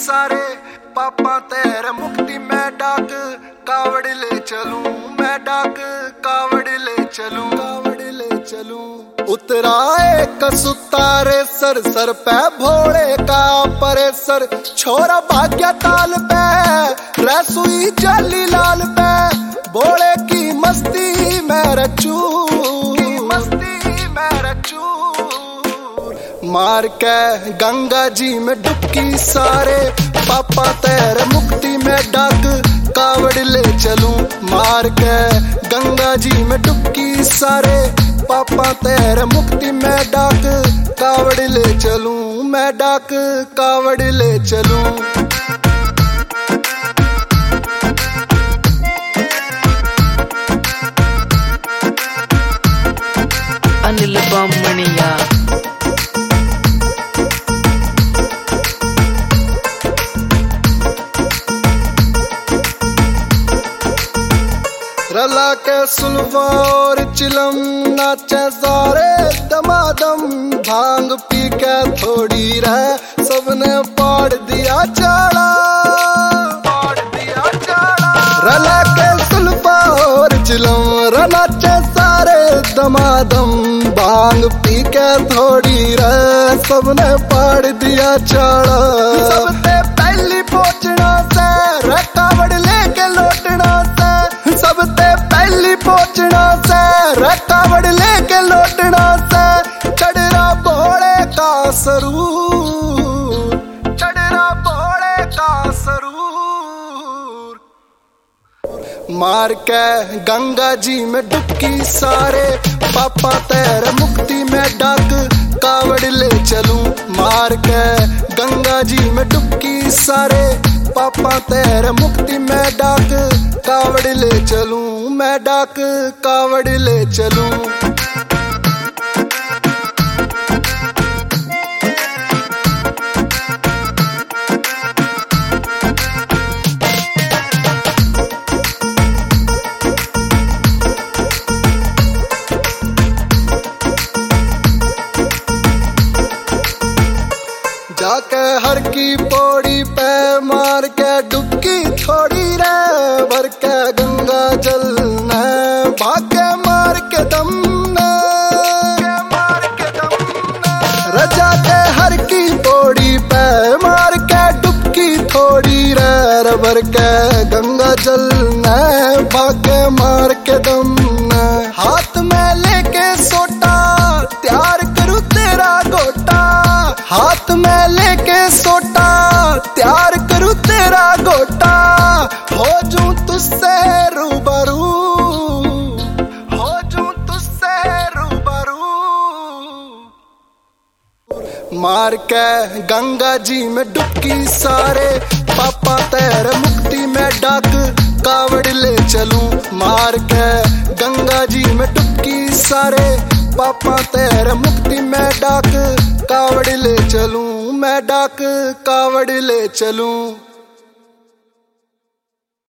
सारे पापा तेरे मुक्ति में डाक कावड़ ले चलूं, मैं डाक कावड़ ले चलूं, कावड़ ले चलूं। उतराए कसुतारे सर सर पे भोले का परेसर, छोरा भाग्या ताल पे रसुई जाली लाल पे, भोले की मस्ती में रचू, मस्ती में रचू। मार के गंगा जी में डुबकी सारे पापा तेरे मुक्ति में डाक कावड़ ले चलूं, मार के गंगा जी में डुबकी सारे पापा तेरे मुक्ति में डाक कावड़ ले चलूं, मैं डाक कावड़ ले चलूं। अनिल बामणिया रला के सुलवा और चिलम नाचे सारे दमादम, भांग पी के थोड़ी रह सबने पाड़ दिया चाड़ा, पाड़ दिया चाड़ा। रला के सुलवा और चिलम नाचे सारे दमादम, भांग पी के थोड़ी रह सबने पाड़ दिया चाड़ा। सबसे पहली पहुंचना से कावड़ लेके लौटना से, सबसे पहली पहुंचना से कावड़ लेके लौटना से, चढ़ना भोले का सरूर, चढ़ना भोले का सरूर। मार के गंगा जी में डुबकी सारे पापा तेरे मुक्ति में डाक कावड़ ले चलूं, मार के गंगा जी में डुबकी सारे पापा तेरे मुक्ति में डाक कावड़ ले चलूं, मैं डाक कावड़ ले चलूं। जाके हर की पौड़ी पे मार के डुबकी थोड़ी रे, भर के गंगा जल न भागे मार के दम न, मार के दम न। रजा के हर की पौड़ी पे मार के डुबकी थोड़ी रे, भर के गंगा जल न भागे मार के दम न। हाथ में लेके सोटा त्यार करूं तेरा गोटा, हाथ में लेके सोटा त्यार करूं तेरा गोटा, हो जूं तुझसे रूबरू, हो जूं तुझसे रूबरू। मार के गंगा जी में डुबकी सारे पापा तेरे मुक्ति में डाक कावड़ ले चलूं, मार के गंगा जी में डुबकी सारे पापा तेरे मुक्ति में डाक कावड़ ले चलूं, मैं डाक कावड़ ले चलूं।